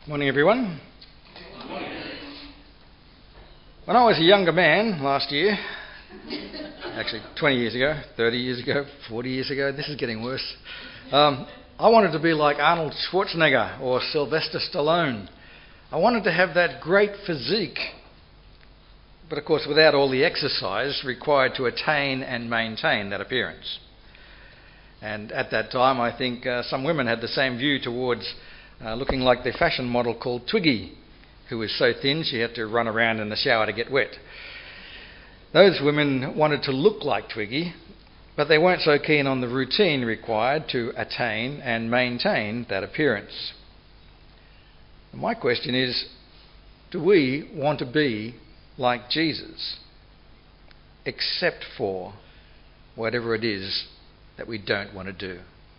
Morning, everyone. When I was a younger man last year, actually 20 years ago, 30 years ago, 40 years ago, this is getting worse, I wanted to be like Arnold Schwarzenegger or Sylvester Stallone. I wanted to have that great physique, but of course without all the exercise required to attain and maintain that appearance. And at that time, I think some women had the same view towards looking like the fashion model called Twiggy, who was so thin she had to run around in the shower to get wet. Those women wanted to look like Twiggy, but they weren't so keen on the routine required to attain and maintain that appearance. And my question is, do we want to be like Jesus, except for whatever it is that we don't want to do?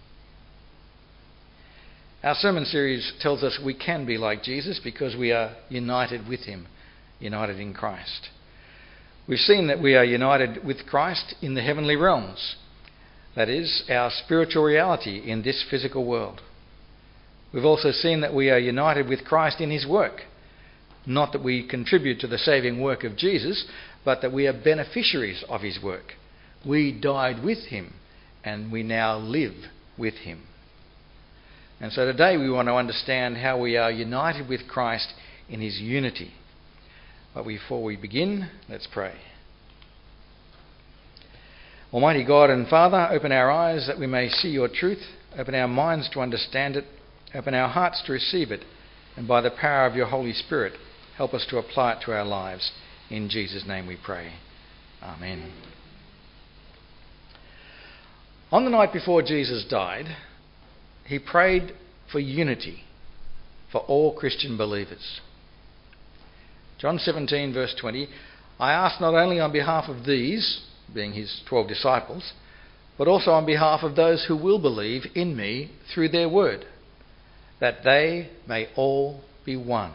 Our sermon series tells us we can be like Jesus because we are united with him, united in Christ. We've seen that we are united with Christ in the heavenly realms, that is, our spiritual reality in this physical world. We've also seen that we are united with Christ in his work, not that we contribute to the saving work of Jesus, but that we are beneficiaries of his work. We died with him, and we now live with him. And so today we want to understand how we are united with Christ in his unity. But before we begin, let's pray. Almighty God and Father, open our eyes that we may see your truth, open our minds to understand it, open our hearts to receive it, and by the power of your Holy Spirit, help us to apply it to our lives. In Jesus' name we pray. Amen. On the night before Jesus died, he prayed for unity for all Christian believers. John 17 verse 20, I ask not only on behalf of these, being his 12 disciples, but also on behalf of those who will believe in me through their word, that they may all be one.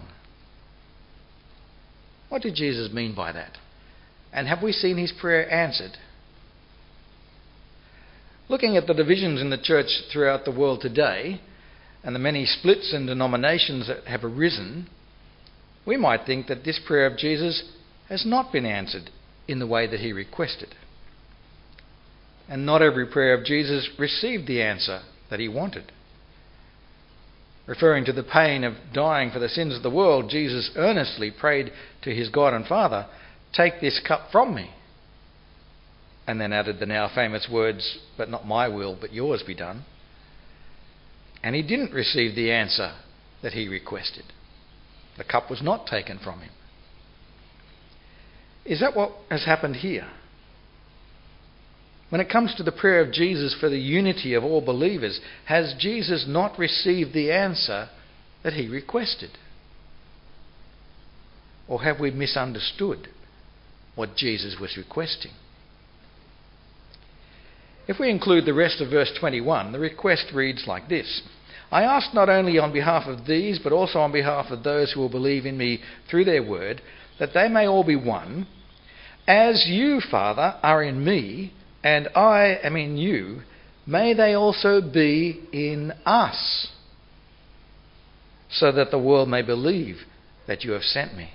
What did Jesus mean by that? And have we seen his prayer answered? Looking at the divisions in the church throughout the world today, and the many splits and denominations that have arisen, we might think that this prayer of Jesus has not been answered in the way that he requested. And not every prayer of Jesus received the answer that he wanted. Referring to the pain of dying for the sins of the world, Jesus earnestly prayed to his God and Father, take this cup from me. And then added the now famous words, but not my will, but yours be done. And he didn't receive the answer that he requested. The cup was not taken from him. Is that what has happened here? When it comes to the prayer of Jesus for the unity of all believers, has Jesus not received the answer that he requested? Or have we misunderstood what Jesus was requesting? If we include the rest of verse 21, the request reads like this. I ask not only on behalf of these, but also on behalf of those who will believe in me through their word, that they may all be one, as you, Father, are in me, and I am in you, may they also be in us, so that the world may believe that you have sent me.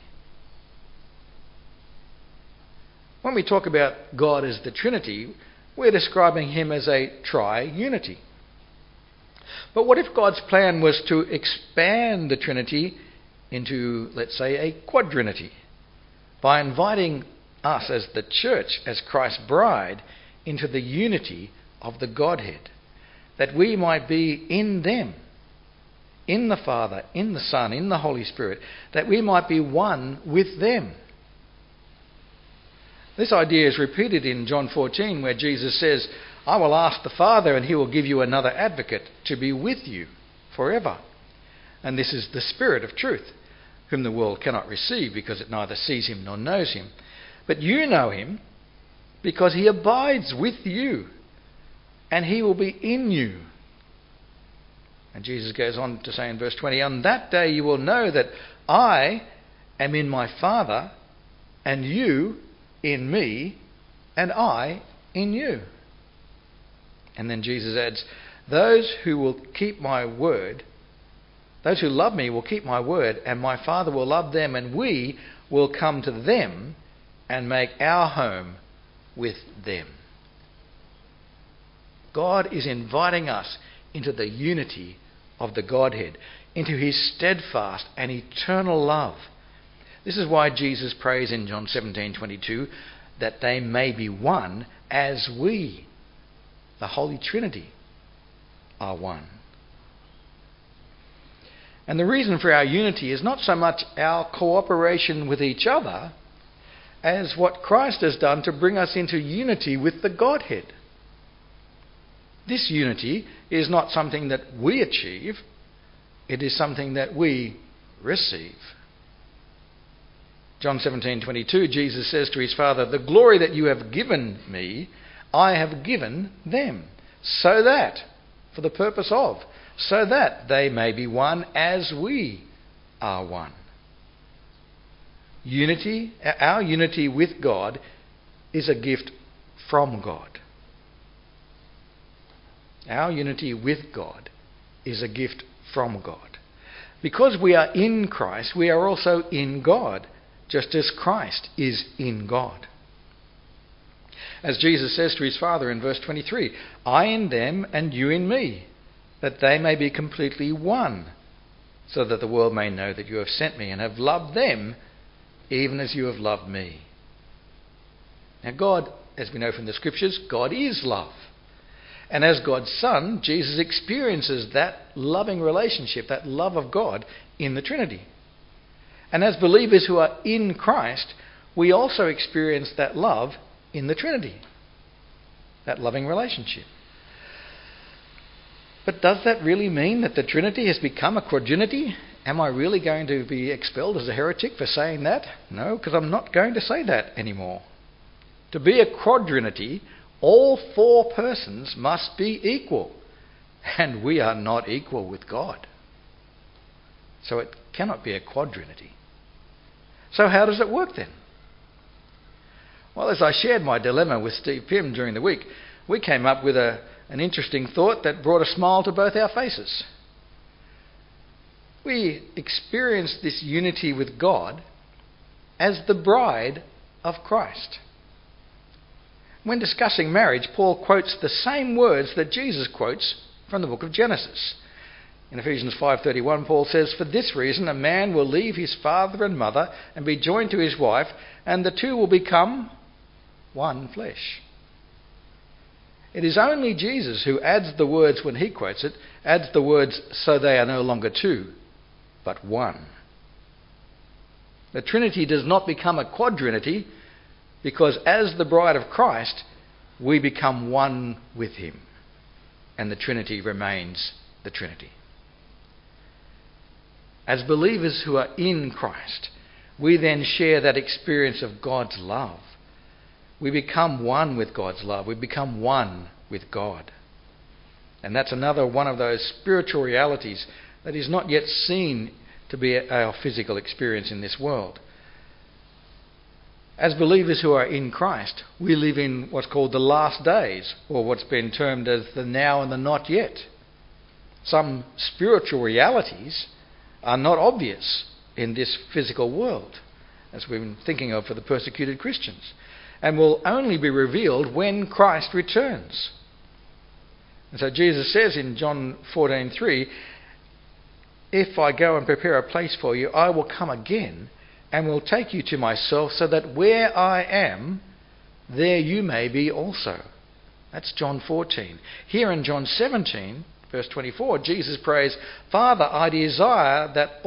When we talk about God as the Trinity, we're describing him as a tri-unity. But what if God's plan was to expand the Trinity into, let's say, a quadrinity, by inviting us as the church, as Christ's bride, into the unity of the Godhead, that we might be in them, in the Father, in the Son, in the Holy Spirit, that we might be one with them. This idea is repeated in John 14, where Jesus says, I will ask the Father and he will give you another advocate to be with you forever. And this is the Spirit of truth, whom the world cannot receive because it neither sees him nor knows him. But you know him because he abides with you and he will be in you. And Jesus goes on to say in verse 20, on that day you will know that I am in my Father and you in me, and I in you. And then Jesus adds, those who will keep my word, Those who love me will keep my word, and my Father will love them, and we will come to them and make our home with them. God is inviting us into the unity of the Godhead, into his steadfast and eternal love. This is why Jesus prays in John 17:22 that they may be one as we, the Holy Trinity, are one. And the reason for our unity is not so much our cooperation with each other as what Christ has done to bring us into unity with the Godhead. This unity is not something that we achieve, it is something that we receive. John 17:22, Jesus says to his Father, "The glory that you have given me, I have given them, so that," for the purpose of, "so that they may be one as we are one." Unity, our unity with God, is a gift from God. Our unity with God is a gift from God. Because we are in Christ, we are also in God, just as Christ is in God. As Jesus says to his Father in verse 23, "I in them and you in me, that they may be completely one, so that the world may know that you have sent me and have loved them even as you have loved me." Now God, as we know from the Scriptures, God is love. And as God's Son, Jesus experiences that loving relationship, that love of God in the Trinity. And as believers who are in Christ, we also experience that love in the Trinity, that loving relationship. But does that really mean that the Trinity has become a quadrinity? Am I really going to be expelled as a heretic for saying that? No, because I'm not going to say that anymore. To be a quadrinity, all four persons must be equal, and we are not equal with God. So it cannot be a quadrinity. So how does it work then? Well, as I shared my dilemma with Steve Pym during the week, we came up with an interesting thought that brought a smile to both our faces. We experience this unity with God as the bride of Christ. When discussing marriage, Paul quotes the same words that Jesus quotes from the book of Genesis. In Ephesians 5:31, Paul says, "For this reason a man will leave his father and mother and be joined to his wife, and the two will become one flesh." It is only Jesus who adds the words, when he quotes it, adds the words, "so they are no longer two, but one." The Trinity does not become a quadrinity, because as the bride of Christ, we become one with him, and the Trinity remains the Trinity. As believers who are in Christ, we then share that experience of God's love. We become one with God's love. We become one with God. And that's another one of those spiritual realities that is not yet seen to be our physical experience in this world. As believers who are in Christ, we live in what's called the last days, or what's been termed as the now and the not yet. Some spiritual realities are not obvious in this physical world, as we've been thinking of for the persecuted Christians, and will only be revealed when Christ returns. And so Jesus says in John 14:3, "If I go and prepare a place for you, I will come again and will take you to myself, so that where I am, there you may be also." That's John 14. Here in John 17, verse 24, Jesus prays, "Father, I desire that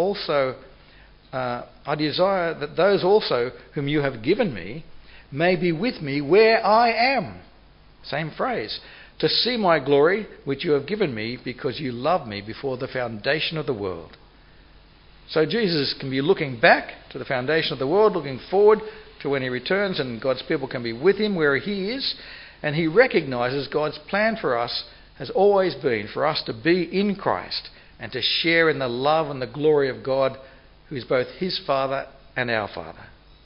those also whom you have given me may be with me where I am." Same phrase. "To see my glory which you have given me, because you loved me before the foundation of the world." So Jesus can be looking back to the foundation of the world, looking forward to when he returns and God's people can be with him where he is. And he recognises God's plan for us has always been for us to be in Christ and to share in the love and the glory of God, who is both his Father and our Father.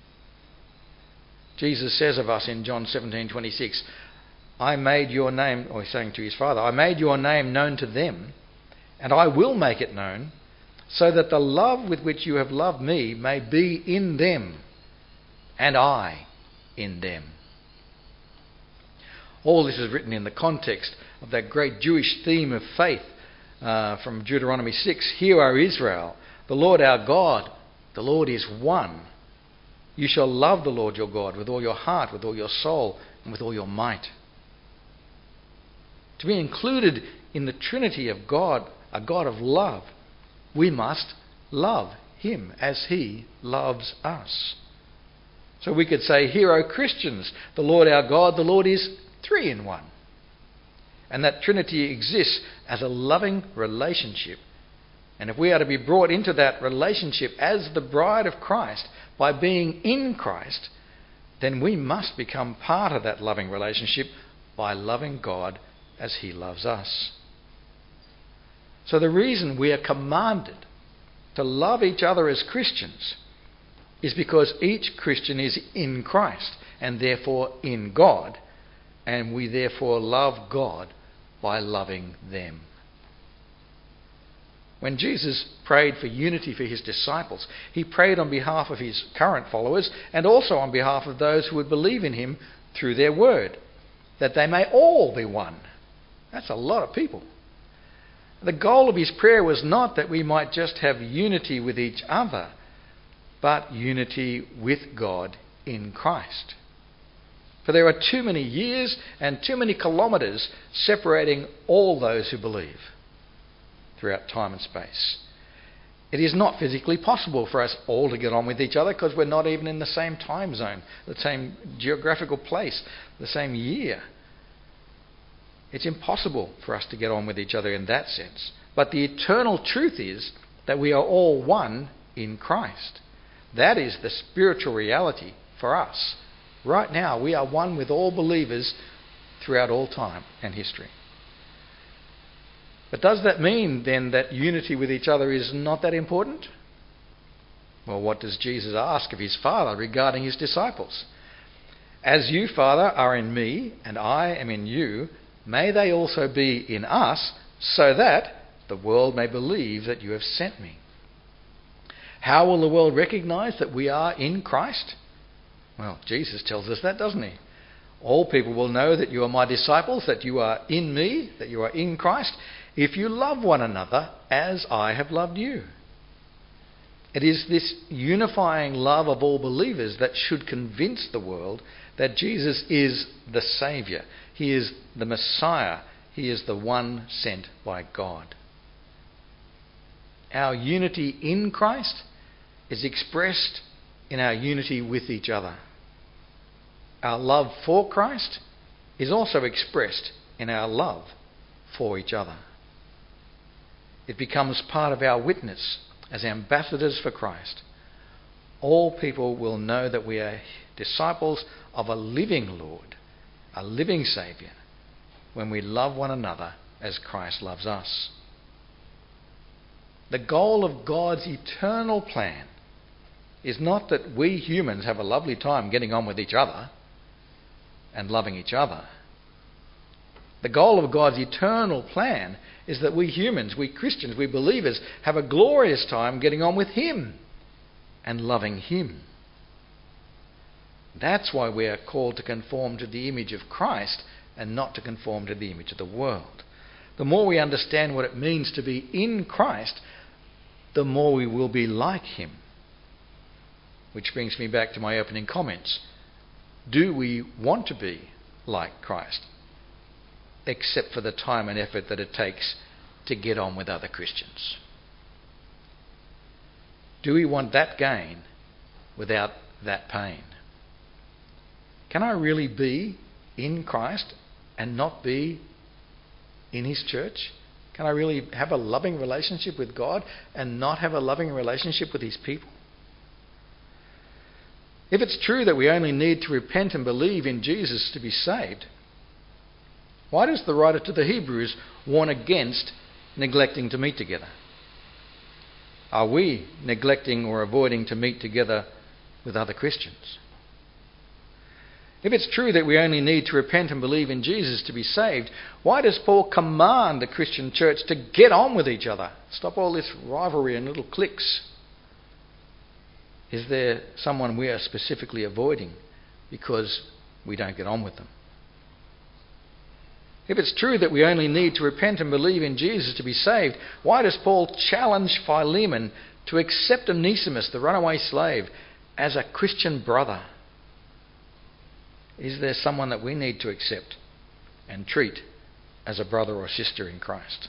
Jesus says of us in John 17:26, "I made your name," or he's saying to his Father, "I made your name known to them, and I will make it known, so that the love with which you have loved me may be in them, and I in them. All this is written in the context of that great Jewish theme of faith from Deuteronomy 6. Hear, O Israel, the Lord our God, the Lord is one. You shall love the Lord your God with all your heart, with all your soul, and with all your might. To be included in the Trinity of God, a God of love, we must love him as he loves us. So we could say, Hear, O Christians, the Lord our God, the Lord is three in one. And that Trinity exists as a loving relationship. And if we are to be brought into that relationship as the bride of Christ by being in Christ, then we must become part of that loving relationship by loving God as he loves us. So the reason we are commanded to love each other as Christians is because each Christian is in Christ and therefore in God, and we therefore love God by loving them. When Jesus prayed for unity for his disciples, he prayed on behalf of his current followers and also on behalf of those who would believe in him through their word, that they may all be one. That's a lot of people. The goal of his prayer was not that we might just have unity with each other, but unity with God in Christ. For there are too many years and too many kilometres separating all those who believe throughout time and space. It is not physically possible for us all to get on with each other because we're not even in the same time zone, the same geographical place, the same year. It's impossible for us to get on with each other in that sense. But the eternal truth is that we are all one in Christ. That is the spiritual reality for us. Right now, we are one with all believers throughout all time and history. But does that mean then that unity with each other is not that important? Well, what does Jesus ask of his Father regarding his disciples? As you, Father, are in me and I am in you, may they also be in us, so that the world may believe that you have sent me. How will the world recognise that we are in Christ? Well, Jesus tells us that, doesn't he? All people will know that you are my disciples, that you are in me, that you are in Christ, if you love one another as I have loved you. It is this unifying love of all believers that should convince the world that Jesus is the Saviour. He is the Messiah. He is the one sent by God. Our unity in Christ is expressed in our unity with each other. Our love for Christ is also expressed in our love for each other. It becomes part of our witness as ambassadors for Christ. All people will know that we are disciples of a living Lord, a living Saviour, when we love one another as Christ loves us. The goal of God's eternal plan is not that we humans have a lovely time getting on with each other and loving each other. The goal of God's eternal plan is that we humans, we Christians, we believers, have a glorious time getting on with him and loving him. That's why we are called to conform to the image of Christ and not to conform to the image of the world. The more we understand what it means to be in Christ, the more we will be like him. Which brings me back to my opening comments. Do we want to be like Christ? Except for the time and effort that it takes to get on with other Christians. Do we want that gain without that pain? Can I really be in Christ and not be in his church? Can I really have a loving relationship with God and not have a loving relationship with his people? If it's true that we only need to repent and believe in Jesus to be saved, why does the writer to the Hebrews warn against neglecting to meet together? Are we neglecting or avoiding to meet together with other Christians? If it's true that we only need to repent and believe in Jesus to be saved, why does Paul command the Christian church to get on with each other? Stop all this rivalry and little cliques. Is there someone we are specifically avoiding because we don't get on with them? If it's true that we only need to repent and believe in Jesus to be saved, why does Paul challenge Philemon to accept Onesimus, the runaway slave, as a Christian brother? Is there someone that we need to accept and treat as a brother or sister in Christ?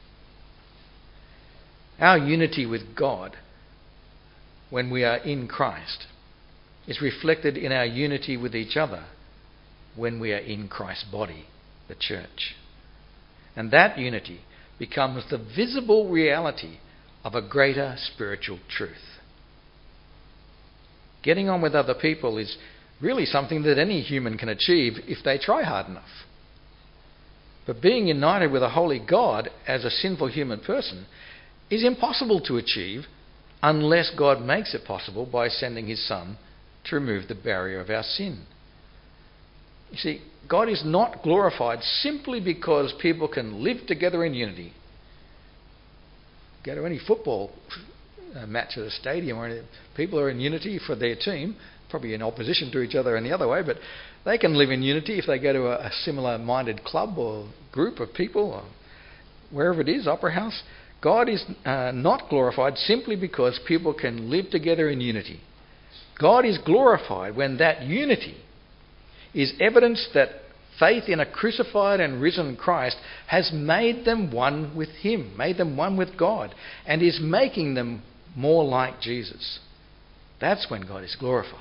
Our unity with God when we are in Christ is reflected in our unity with each other when we are in Christ's body, the church. And that unity becomes the visible reality of a greater spiritual truth. Getting on with other people is really something that any human can achieve if they try hard enough. But being united with a holy God as a sinful human person is impossible to achieve unless God makes it possible by sending his Son to remove the barrier of our sin. You see, God is not glorified simply because people can live together in unity. Go to any football match at a stadium where people are in unity for their team, probably in opposition to each other in the other way, but they can live in unity if they go to a similar-minded club or group of people or wherever it is, opera house. God is not glorified simply because people can live together in unity. God is glorified when that unity is evidence that faith in a crucified and risen Christ has made them one with him, made them one with God, and is making them more like Jesus. That's when God is glorified.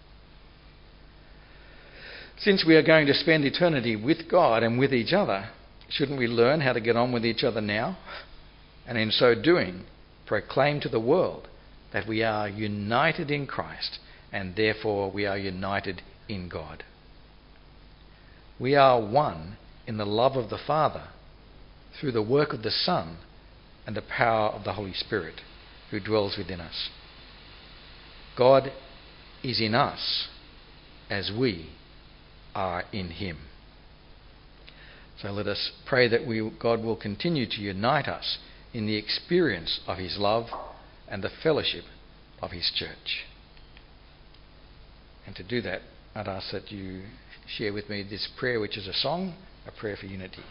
Since we are going to spend eternity with God and with each other, shouldn't we learn how to get on with each other now? And in so doing, proclaim to the world that we are united in Christ and therefore we are united in God. We are one in the love of the Father through the work of the Son and the power of the Holy Spirit who dwells within us. God is in us as we are in him. So let us pray that God will continue to unite us in the experience of his love and the fellowship of his church. And to do that, I'd ask that you share with me this prayer, which is a song, a prayer for unity.